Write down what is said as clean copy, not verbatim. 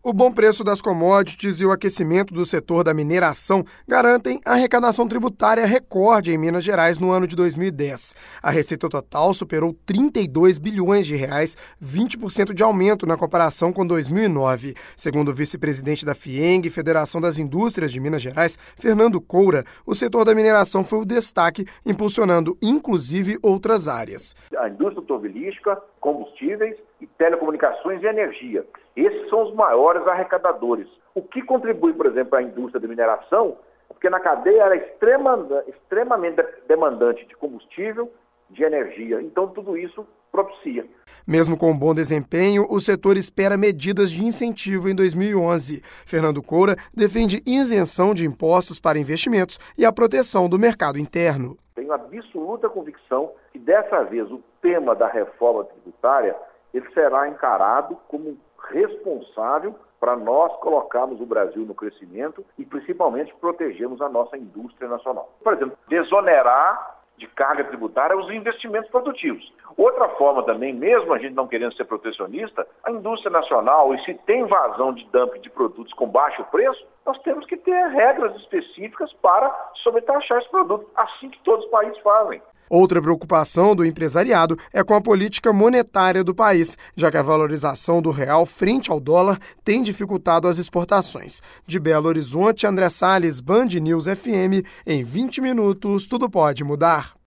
O bom preço das commodities e o aquecimento do setor da mineração garantem a arrecadação tributária recorde em Minas Gerais no ano de 2010. A receita total superou 32 bilhões de reais, 20% de aumento na comparação com 2009. Segundo o vice-presidente da FIENG, Federação das Indústrias de Minas Gerais, Fernando Coura, o setor da mineração foi o destaque, impulsionando inclusive outras áreas. A indústria automobilística, combustíveis e telecomunicações e energia. Esses são os maiores arrecadadores. O que contribui, por exemplo, para a indústria de mineração, porque na cadeia era extremamente demandante de combustível, de energia. Então, tudo isso propicia. Mesmo com um bom desempenho, o setor espera medidas de incentivo em 2011. Fernando Coura defende isenção de impostos para investimentos e a proteção do mercado interno. Tenho absoluta convicção que, dessa vez, o tema da reforma tributária ele será encarado como responsável para nós colocarmos o Brasil no crescimento e, principalmente, protegermos a nossa indústria nacional. Por exemplo, desonerar de carga tributária os investimentos produtivos. Outra forma também, mesmo a gente não querendo ser protecionista, a indústria nacional, e se tem invasão de dumping de produtos com baixo preço, nós temos que ter regras específicas para sobretaxar esse produto, assim que todos os países fazem. Outra preocupação do empresariado é com a política monetária do país, já que a valorização do real frente ao dólar tem dificultado as exportações. De Belo Horizonte, André Salles, Band News FM, em 20 minutos, tudo pode mudar.